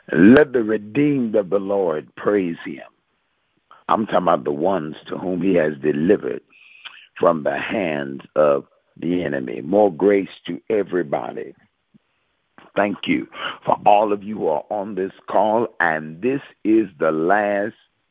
Let the redeemed of the Lord praise him. I'm talking about the ones to whom he has delivered from the hands of the enemy. More grace to everybody. Thank you for all of you who are on this call. And this is the last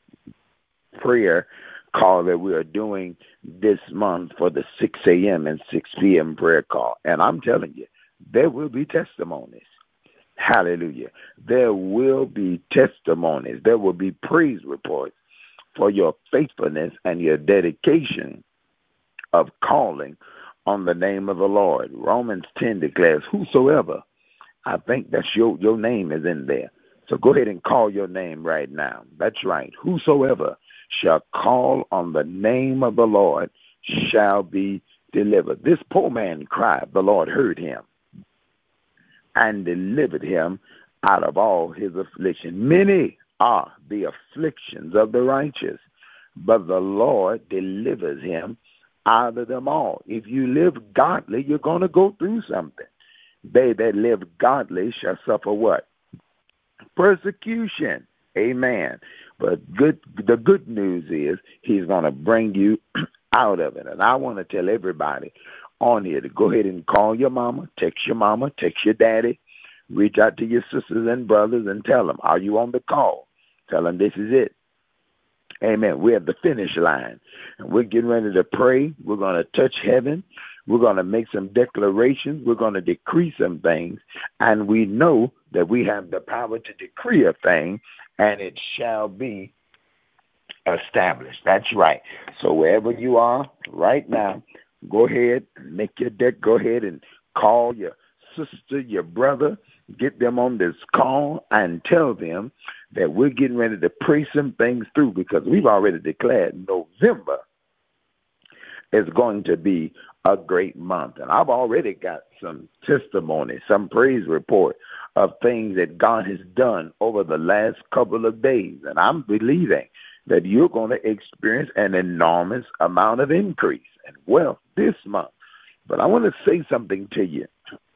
prayer call that we are doing this month for the 6 a.m. and 6 p.m. prayer call. And I'm telling you, there will be testimonies. Hallelujah. There will be testimonies. There will be praise reports for your faithfulness and your dedication of calling on the name of the Lord. Romans 10 declares, whosoever, I think that's your name is in there. So go ahead and call your name right now. That's right. Whosoever shall call on the name of the Lord shall be delivered. This poor man cried, the Lord heard him and delivered him out of all his affliction. Many are the afflictions of the righteous, but the Lord delivers him out of them all. If you live godly, you're going to go through something. They that live godly shall suffer what? Persecution. Amen. But the good news is he's going to bring you out of it. And I want to tell everybody on here to go ahead and call your mama, text your daddy, reach out to your sisters and brothers and tell them, are you on the call? Tell them this is it. Amen. We're at the finish line, and we're getting ready to pray. We're going to touch heaven. We're going to make some declarations. We're going to decree some things, and we know that we have the power to decree a thing, and it shall be established. That's right. So wherever you are right now, go ahead, make your deck. Go ahead and call your sister, your brother, get them on this call and tell them that we're getting ready to pray some things through, because we've already declared November is going to be a great month. And I've already got some testimony, some praise report of things that God has done over the last couple of days. And I'm believing that you're going to experience an enormous amount of increase and wealth this month. But I want to say something to you.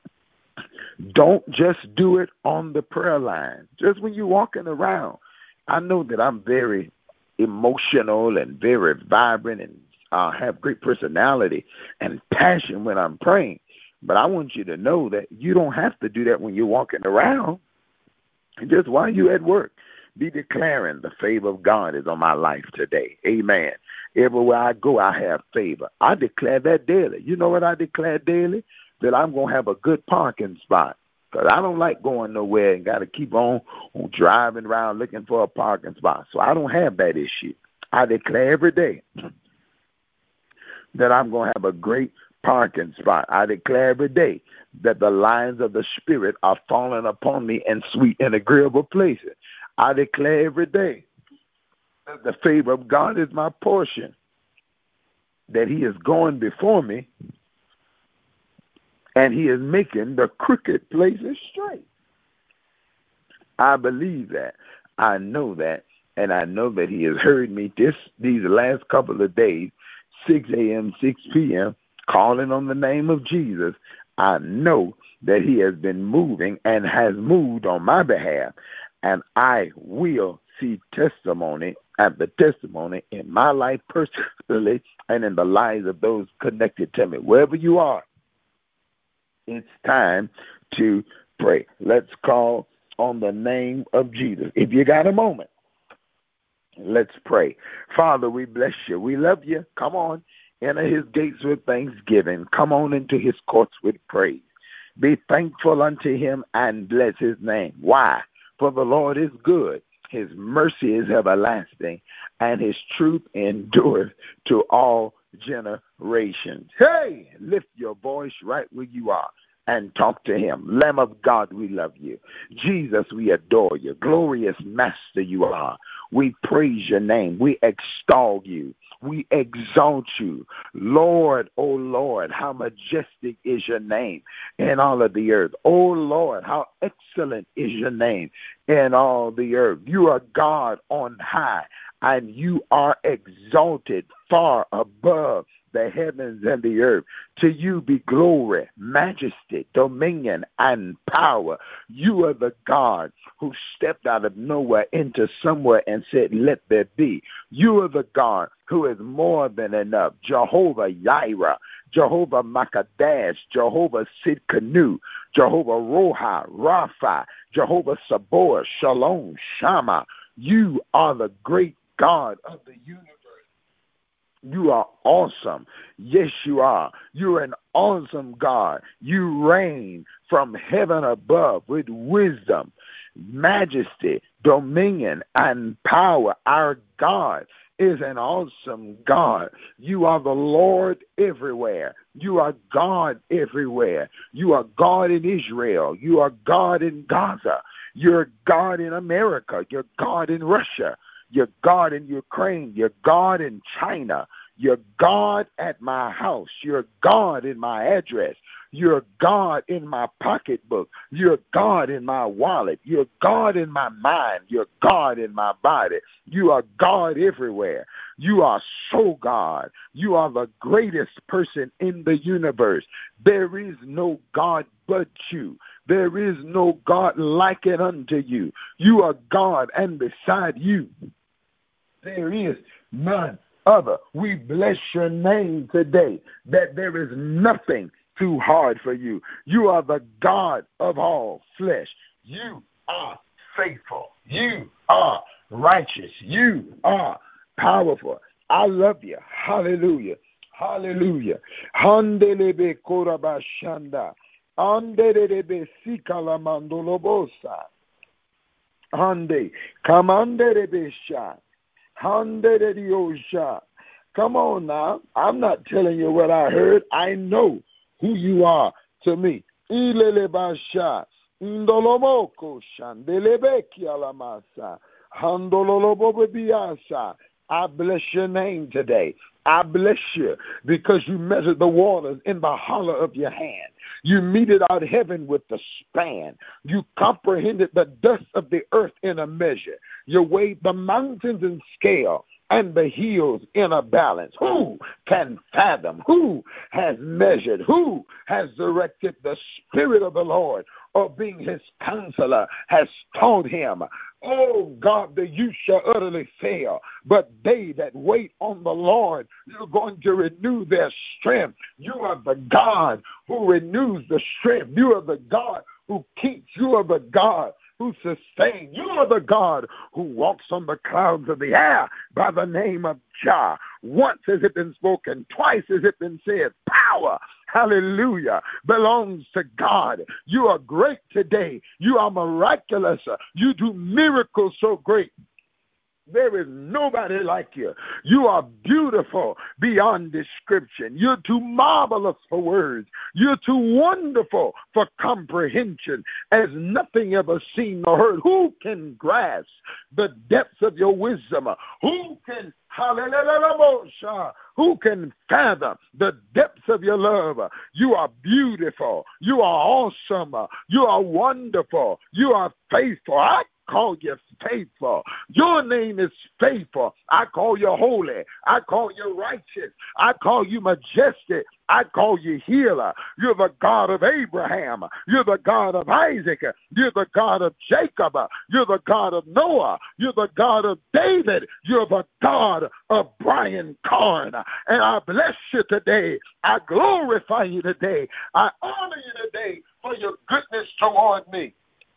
Don't just do it on the prayer line. Just when you're walking around. I know that I'm very emotional and very vibrant and have great personality and passion when I'm praying. But I want you to know that you don't have to do that when you're walking around. Just while you're at work, be declaring the favor of God is on my life today. Amen. Everywhere I go, I have favor. I declare that daily. You know what I declare daily? That I'm going to have a good parking spot. Because I don't like going nowhere and got to keep on driving around looking for a parking spot. So I don't have that issue. I declare every day that I'm going to have a great parking spot. I declare every day that the lines of the Spirit are falling upon me in sweet and agreeable places. I declare every day that the favor of God is my portion, that he is going before me, and he is making the crooked places straight. I believe that. I know that. And I know that he has heard me these last couple of days, 6 a.m., 6 p.m., calling on the name of Jesus. I know that he has been moving and has moved on my behalf. And I will see testimony after testimony in my life personally and in the lives of those connected to me. Wherever you are, it's time to pray. Let's call on the name of Jesus. If you got a moment, let's pray. Father, we bless you. We love you. Come on. Enter his gates with thanksgiving. Come on into his courts with praise. Be thankful unto him and bless his name. Why? For the Lord is good. His mercy is everlasting, and his truth endureth to all generations. Hey, lift your voice right where you are and talk to him. Lamb of God, we love you. Jesus, we adore you. Glorious Master you are. We praise your name. We extol you. We exalt you. Lord, oh Lord, how majestic is your name in all of the earth. Oh Lord, how excellent is your name in all the earth. You are God on high, and you are exalted far above the heavens and the earth. To you be glory, majesty, dominion, and power. You are the God who stepped out of nowhere into somewhere and said, let there be. You are the God who is more than enough. Jehovah Jireh, Jehovah Makadash, Jehovah Sidkenu, Jehovah Roha, Rapha, Jehovah Sabaoth, Shalom, Shammah. You are the great God of the universe. You are awesome. Yes, you are. You're an awesome God. You reign from heaven above with wisdom, majesty, dominion, and power. Our God is an awesome God. You are the Lord everywhere. You are God everywhere. You are God in Israel. You are God in Gaza. You're God in America. You're God in Russia. You're God in Ukraine. You're God in China. You're God at my house. You're God in my address. You're God in my pocketbook. You're God in my wallet. You're God in my mind. You're God in my body. You are God everywhere. You are so God. You are the greatest person in the universe. There is no God but you. There is no God like it unto you. You are God, and beside you, there is none other. We bless your name today, that there is nothing too hard for you. You are the God of all flesh. You are faithful. You are righteous. You are powerful. I love you. Hallelujah. Hallelujah. Handelebe korabashanda. Anderebe sikala mandolobosa. Hande. Kamanderebe sha. Come on now. I'm not telling you what I heard. I know who you are to me. Ilelebasha. Indolomoko shandelebeki alamasa. Handololobobiasa. I bless your name today. I bless you because you measured the waters in the hollow of your hand. You meted out heaven with the span. You comprehended the dust of the earth in a measure. You weighed the mountains in scale and the hills in a balance. Who can fathom? Who has measured? Who has directed the Spirit of the Lord, or being his counselor has taught him? Oh God, that you shall utterly fail. But they that wait on the Lord, you're going to renew their strength. You are the God who renews the strength. You are the God who keeps. You are the God who sustains. You are the God who walks on the clouds of the air by the name of Jah. Once has it been spoken, twice has it been said. Power, hallelujah, belongs to God. You are great today. You are miraculous. You do miracles so great. There is nobody like you. You are beautiful beyond description. You're too marvelous for words. You're too wonderful for comprehension, as nothing ever seen or heard. Who can grasp the depths of your wisdom? Who can, hallelujah, who can fathom the depths of your love? You are beautiful. You are awesome. You are wonderful. You are faithful. I call you faithful. Your name is faithful. I call you holy. I call you righteous. I call you majestic. I call you healer. You're the God of Abraham. You're the God of Isaac. You're the God of Jacob. You're the God of Noah. You're the God of David. You're the God of Brian Carn. And I bless you today. I glorify you today. I honor you today for your goodness toward me.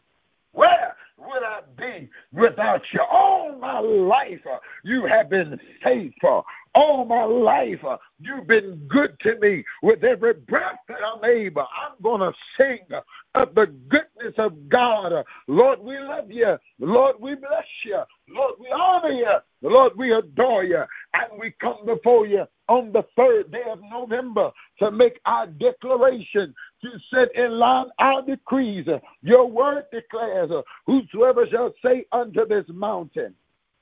Where would I be without you? All my life, you have been faithful. All my life, you've been good to me. With every breath that I'm able, I'm going to sing of the goodness of God. Lord, we love you. Lord, we bless you. Lord, we honor you. Lord, we adore you. And we come before you on the 3rd day of November to make our declaration, to set in line our decrees. Your word declares, whosoever shall say unto this mountain,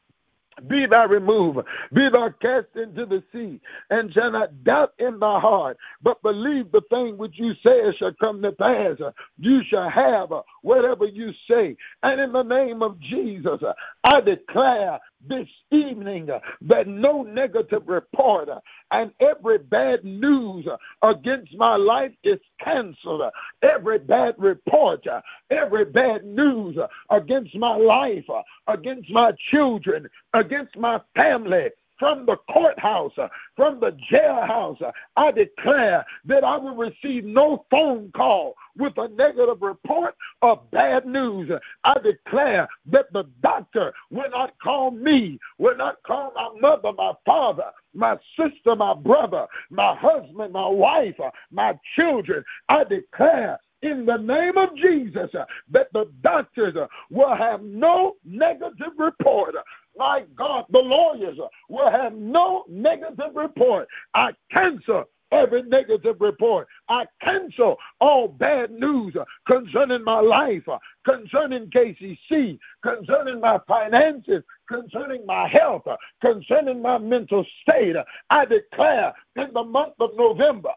be thou removed, be thou cast into the sea, and shall not doubt in thy heart, but believe the thing which you say shall come to pass. You shall have whatever you say. And in the name of Jesus, I declare this evening that no negative report and every bad news against my life is canceled. Every bad report, every bad news against my life, against my children, against my family, from the courthouse, from the jailhouse, I declare that I will receive no phone call with a negative report of bad news. I declare that the doctor will not call me, will not call my mother, my father, my sister, my brother, my husband, my wife, my children. I declare in the name of Jesus that the doctors will have no negative report. My God, the lawyers will have no negative report. I cancel every negative report. I cancel all bad news concerning my life, concerning KCC, concerning my finances, concerning my health, concerning my mental state. I declare in the month of November,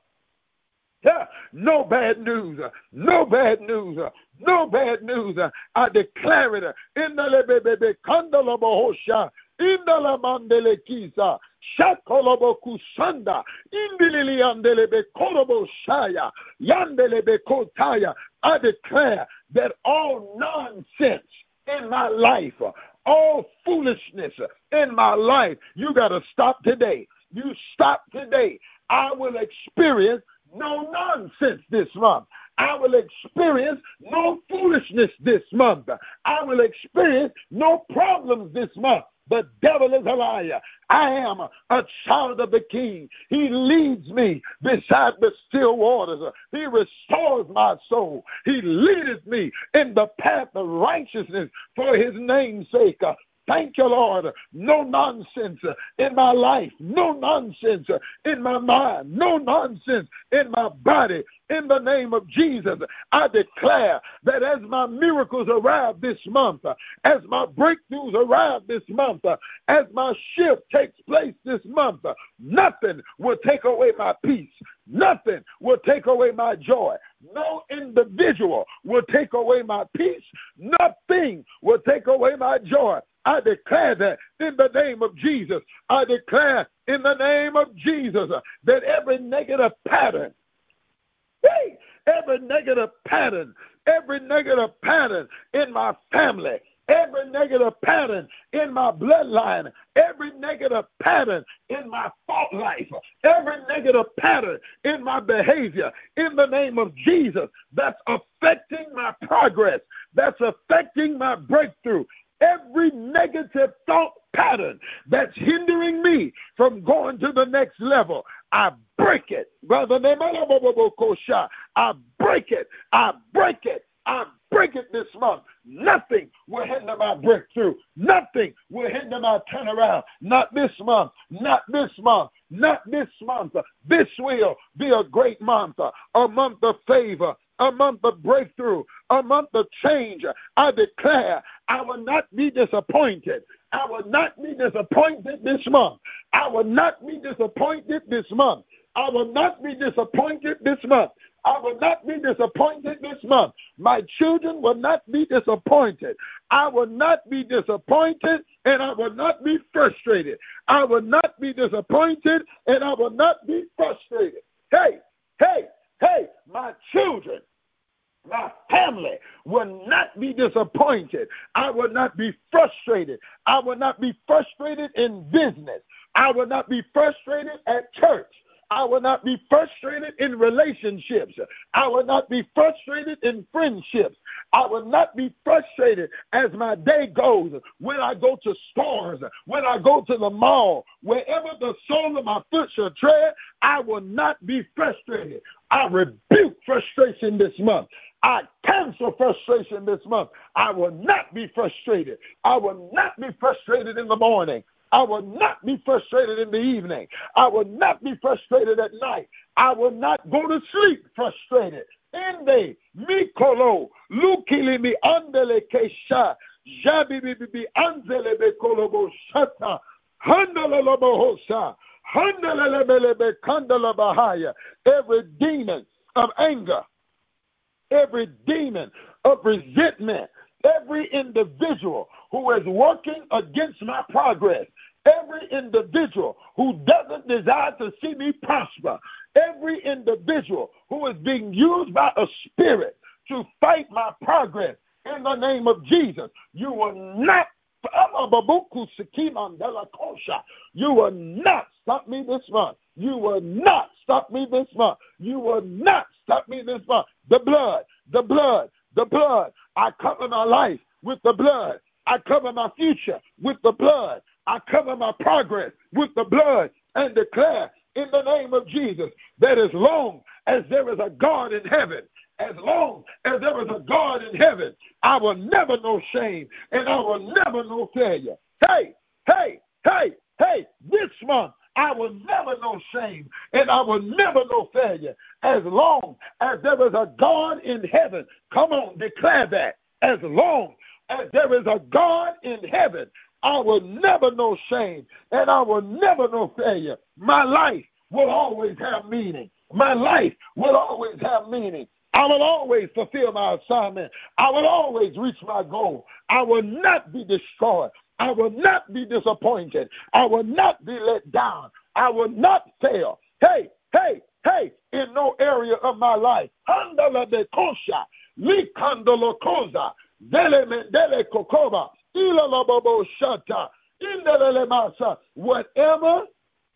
no bad news, no bad news, no bad news. I declare it in the lebebebe kandalabahosha, in the lamandele kisa, shakolobo kusanda, indilili andelebe korobo shaya, yandelebe kotaya. I declare that all nonsense in my life, all foolishness in my life, you got to stop today. You stop today. I will experience no nonsense this month. I will experience no foolishness this month. I will experience no problems this month. The devil is a liar. I am a child of the King. He leads me beside the still waters. He restores my soul. He leadeth me in the path of righteousness for his name's sake. Thank you, Lord. No nonsense in my life. No nonsense in my mind. No nonsense in my body. In the name of Jesus, I declare that as my miracles arrive this month, as my breakthroughs arrive this month, as my shift takes place this month, nothing will take away my peace. Nothing will take away my joy. No individual will take away my peace. Nothing will take away my joy. I declare that in the name of Jesus. I declare in the name of Jesus that every negative pattern, every negative pattern in my family, every negative pattern in my bloodline, every negative pattern in my thought life, every negative pattern in my behavior, in the name of Jesus, that's affecting my progress, that's affecting my breakthrough. Every negative thought pattern that's hindering me from going to the next level, I break it. Brother, I break it. I break it. I break it this month. Nothing will hinder my breakthrough. Nothing will hinder my turnaround. Not this month. Not this month. Not this month. This will be a great month. A month of favor. A month of breakthrough, a month of change. I declare I will not be disappointed. I will not be disappointed this month. I will not be disappointed this month. I will not be disappointed this month. I will not be disappointed this month. My children will not be disappointed. I will not be disappointed, and I will not be frustrated. I will not be disappointed, and I will not be frustrated. Hey, my children, my family will not be disappointed. I will not be frustrated. I will not be frustrated in business. I will not be frustrated at church. I will not be frustrated in relationships. I will not be frustrated in friendships. I will not be frustrated as my day goes, when I go to stores, when I go to the mall, wherever the sole of my foot shall tread, I will not be frustrated. I rebuke frustration this month. I cancel frustration this month. I will not be frustrated. I will not be frustrated in the morning. I will not be frustrated in the evening. I will not be frustrated at night. I will not go to sleep frustrated. Ende mikolo lukili mi andele kesha jabi bibi anzele be kolobo shata handala lobohosa handala lebelebe kandala bahaya. Every demon of anger, every demon of resentment, every individual who is working against my progress, every individual who doesn't desire to see me prosper, every individual who is being used by a spirit to fight my progress, in the name of Jesus, you will not you will not stop me this month. You will not stop me this month. You will not stop me this month. The blood, the blood, the blood. I cover my life with the blood. I cover my future with the blood. I cover my progress with the blood and declare in the name of Jesus that as long as there is a God in heaven, as long as there is a God in heaven, I will never know shame and I will never know failure. Hey, hey, hey, hey, this month I will never know shame and I will never know failure. As long as there is a God in heaven, come on, declare that. As long as there is a God in heaven, I will never know shame and I will never know failure. My life will always have meaning. My life will always have meaning. I will always fulfill my assignment. I will always reach my goal. I will not be destroyed. I will not be disappointed. I will not be let down. I will not fail. Hey, hey, hey, in no area of my life. Handala de kosha, likandolo koza, dele mendele kokoba, ilalobobo shata, indelele masa. Whatever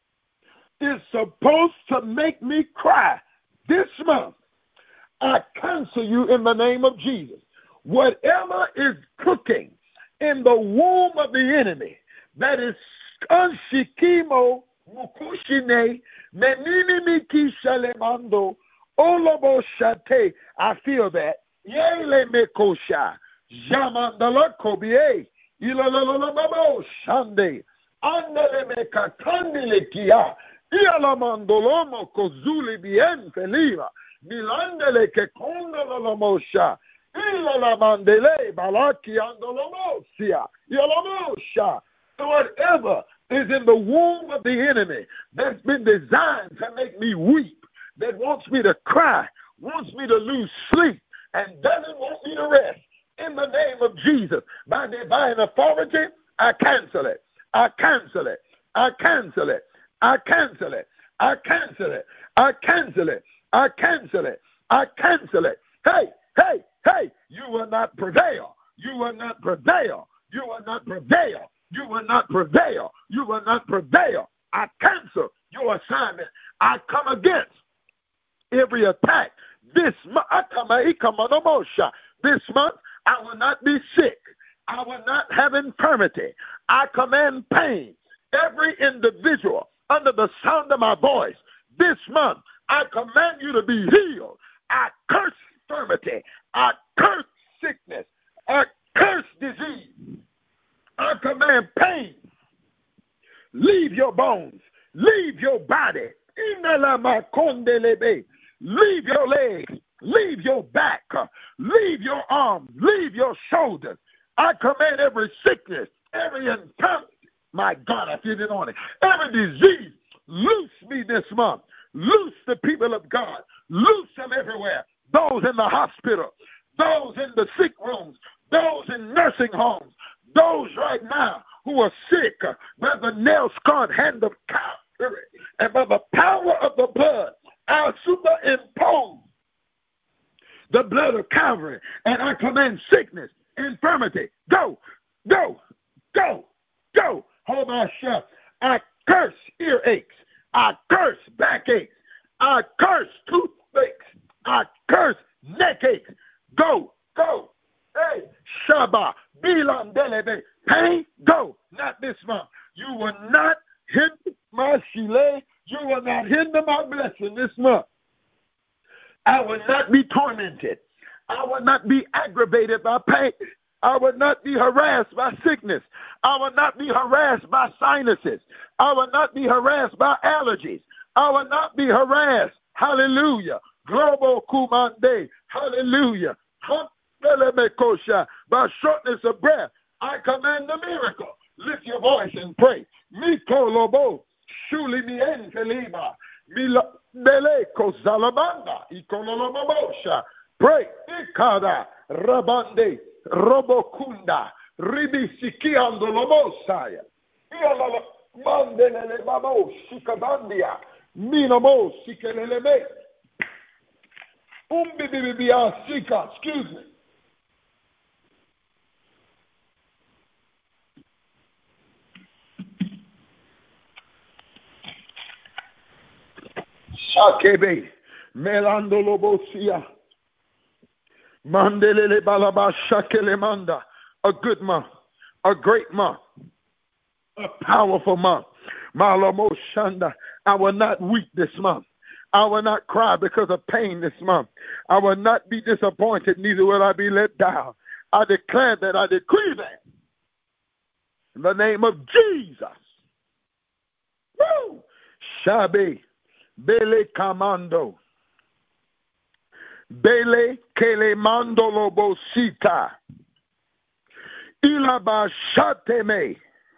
is supposed to make me cry this month, I cancel you in the name of Jesus. Whatever is cooking in the womb of the enemy that is unshikimo mukushine meninimiki shalemando olobo shate. I feel that. Yele mekosha jamandala kobie ilalololabo shande andele mekatandile kia ialamandolomo kozuli bien feliva. Milandele que condolo la mosha, ila la mandele balaki andolomosia, yolomosha. Whatever is in the womb of the enemy that's been designed to make me weep, that wants me to cry, wants me to lose sleep, and doesn't want me to rest. In the name of Jesus, by divine authority, I cancel it. I cancel it. I cancel it. I cancel it. I cancel it. I cancel it. I cancel it. I cancel it. Hey, hey, hey, you will not prevail. You will not prevail. You will not prevail. You will not prevail. You will not prevail. I cancel your assignment. I come against every attack. This month, this month, I will not be sick. I will not have infirmity. I command pain. Every individual under the sound of my voice, this month, I command you to be healed. I curse infirmity. I curse sickness. I curse disease. I command pain. Leave your bones. Leave your body. Leave your legs. Leave your back. Leave your arms. Leave your shoulders. I command every sickness, every infirmity. My God, I feel it on it. Every disease, loose me this month. Loose the people of God. Loose them everywhere. Those in the hospital, those in the sick rooms, those in nursing homes, those right now who are sick by the nail-scarred hand of Calvary and by the power of the blood, I superimpose the blood of Calvary and I command sickness, infirmity, go, go, go, go. Hold on, shut. I curse earaches. I curse backaches. I curse toothaches. I curse neck aches. Go, go. Hey, Shabbat, Bilam Delebe. Pain, go. Not this month. You will not hinder my Shile. You will not hinder my blessing this month. I will not be tormented. I will not be aggravated by pain. I will not be harassed by sickness. I will not be harassed by sinuses. I will not be harassed by allergies. I will not be harassed. Hallelujah. Global Kumande. Hallelujah. By shortness of breath, I command the miracle. Lift your voice and pray. Miko lobo. Shuli mien feliba. Beleko zalabanda. Ikololobosha. Pray. Ikada. Rabande. Robokunda, Ribisikiando Lobosaya, Mandelele Babo, Shikabandia, Minamo, Sikelele, Umbibibia, Sika, excuse me. Shakebe, Melando Lobosia, Mandelele Balaba, Shakele Manda, a good month, a great month, a powerful month. Malamo Shanda, I will not weep this month. I will not cry because of pain this month. I will not be disappointed, neither will I be let down. I declare that, I decree that. In the name of Jesus. Woo! Shabe, Bele Kamando, Bele Kele Mandolo Bosita, Ilaba Shateme,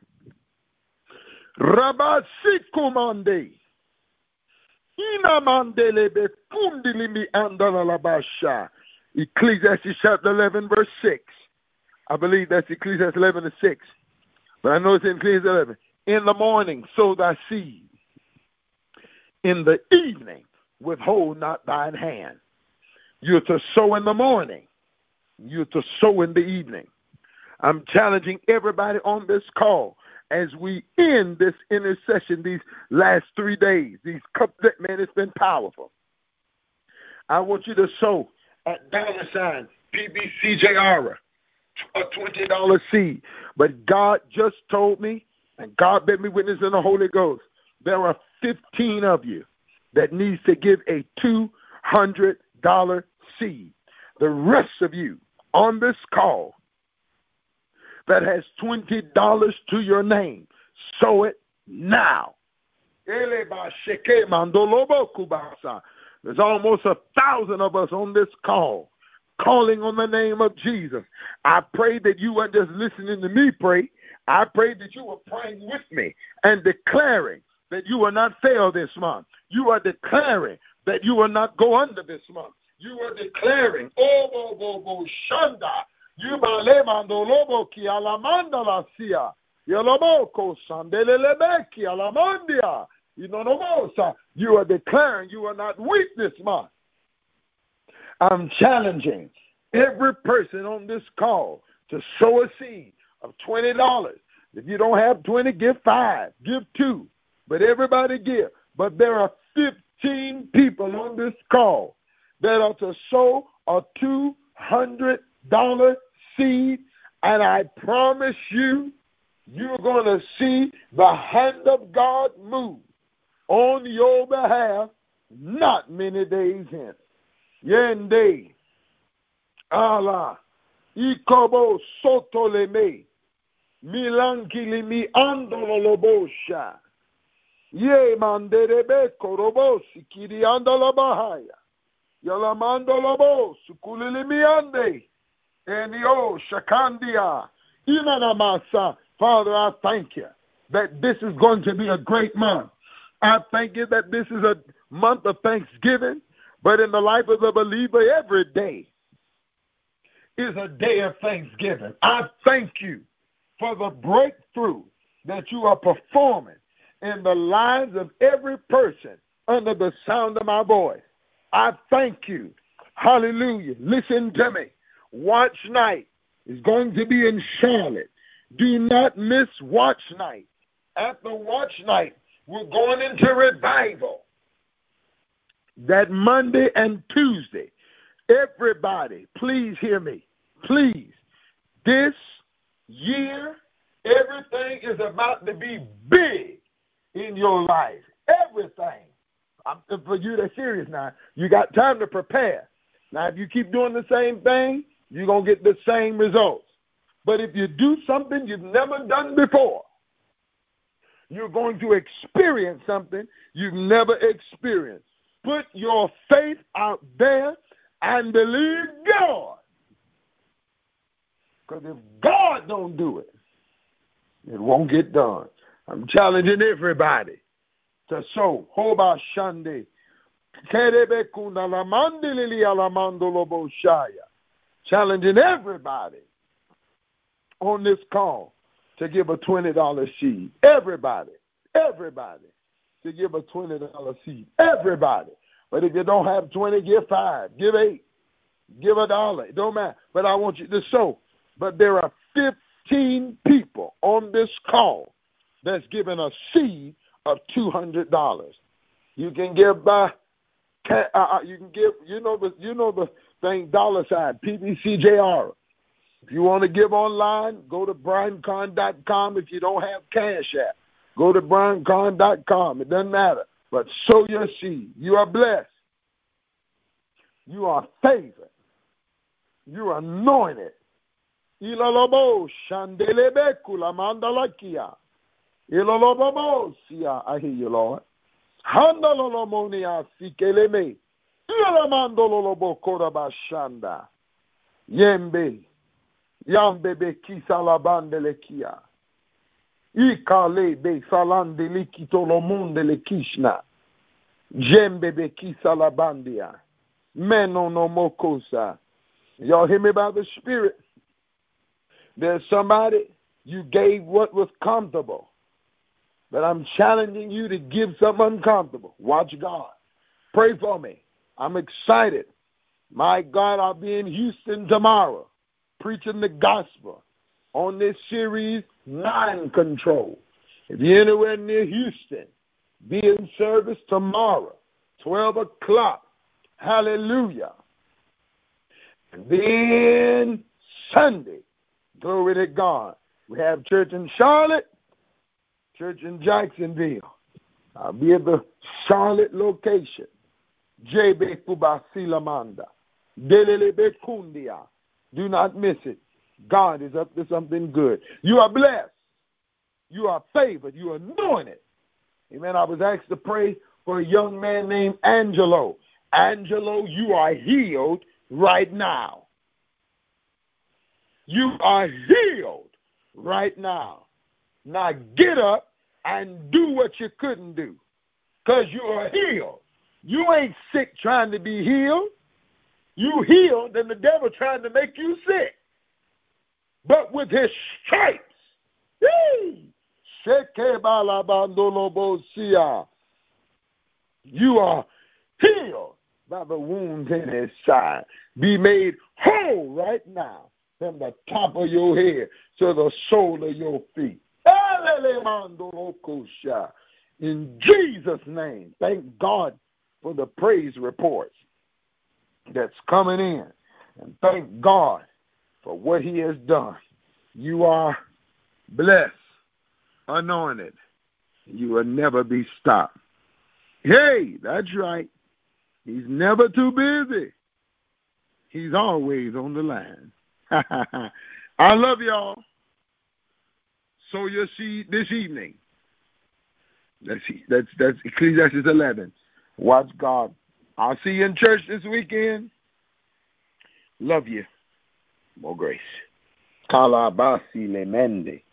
Rabasikumande, Inamandele Bekundilimi Andalabasha. Ecclesiastes chapter 11, verse 6. I believe that's Ecclesiastes 11 and 6. But I know it's in Ecclesiastes 11. In the morning sow thy seed. In the evening withhold not thine hand. You're to sow in the morning. You're to sow in the evening. I'm challenging everybody on this call as we end this intercession these last 3 days. Man, it's been powerful. I want you to sow at $ PBCJR, a $20 seed. But God just told me, and God bid me witness in the Holy Ghost, there are 15 of you that needs to give a $200 seed. The rest of you on this call that has $20 to your name, sow it now. There's almost 1,000 of us on this call calling on the name of Jesus. I pray that you weren't just listening to me pray. I pray that you were praying with me and declaring that you will not fail this month. You are declaring that you will not go under this month. You are declaring, Shanda, Yubalemando Loboki Alamanda La Sia, Yaloboko Sandelebeki Alamandia, you are declaring you will not weep this month. I'm challenging every person on this call to sow a seed of $20. If you don't have 20, give 5, give 2. But everybody give. But there are 15 people on this call that are to sow a $200 seed, and I promise you, you're going to see the hand of God move on your behalf not many days hence. Yende, Allah, Ikobo Sotoleme, Milankilimi Andolobosha. Ye manderebe korobosi kiri andala bahaya. Yalamando lobo sukulilimiande. Enio shakandia. Inanamasa. Father, I thank you that this is going to be a great month. I thank you that this is a month of thanksgiving, but in the life of the believer, every day is a day of thanksgiving. I thank you for the breakthrough that you are performing in the lives of every person under the sound of my voice. I thank you. Hallelujah. Listen to me. Watch night is going to be in Charlotte. Do not miss watch night. At the watch night, we're going into revival. That Monday and Tuesday. Everybody, please hear me. Please. This year, everything is about to be big in your life. Everything. For you that's serious now, you got time to prepare. Now, if you keep doing the same thing, you're going to get the same results. But if you do something you've never done before, you're going to experience something you've never experienced. Put your faith out there and believe God. Because if God don't do it, it won't get done. I'm challenging everybody to sow. Hoba Shande. Challenging everybody on this call to give a $20 seed. Everybody to give a $20 seed. Everybody. But if you don't have 20, give 5, give 8, give $1. It don't matter. But I want you to sow. But there are 15 people on this call that's giving a seed of $200. You can give by, you can give, you know the thing, $ PBCJR. If you want to give online, go to briancon.com. If you don't have Cash App, go to briancon.com. It doesn't matter. But sow your seed. You are blessed. You are favored. You are anointed. Ilalobo shandelebe kulamandalakia. Ilalobo sia. I hear you, Lord. Handalolomonia sikeleme. Ilamandololobo korabashanda. Yembe. Yambebe kisalabandelekia. Ikale be salandelikito lomundele kishna. Jembebe kisalabandia. Meno no mokosa. Y'all hear me by the Spirit? There's somebody you gave what was comfortable. But I'm challenging you to give something uncomfortable. Watch God. Pray for me. I'm excited. My God, I'll be in Houston tomorrow preaching the gospel on this series, Mind Control. If you're anywhere near Houston, be in service tomorrow, 12 o'clock. Hallelujah. And then Sunday, glory to God, we have church in Charlotte, church in Jacksonville. I'll be at the Charlotte location. Jebe Kubasilamanda. Delelebe Kundia. Do not miss it. God is up to something good. You are blessed. You are favored. You are anointed. Amen. I was asked to pray for a young man named Angelo. Angelo, you are healed right now. You are healed right now. Now get up and do what you couldn't do, because you are healed. You ain't sick trying to be healed. You healed and the devil trying to make you sick. But with his stripes, you are healed by the wounds in his side. Be made whole right now from the top of your head to the sole of your feet. In Jesus' name, thank God for the praise reports that's coming in. And thank God for what he has done. You are blessed, anointed. You will never be stopped. Hey, that's right. He's never too busy. He's always on the line. I love y'all. Sow your seed this evening. That's Ecclesiastes 11. Watch God. I'll see you in church this weekend. Love you. More grace. Kalabasi lemende.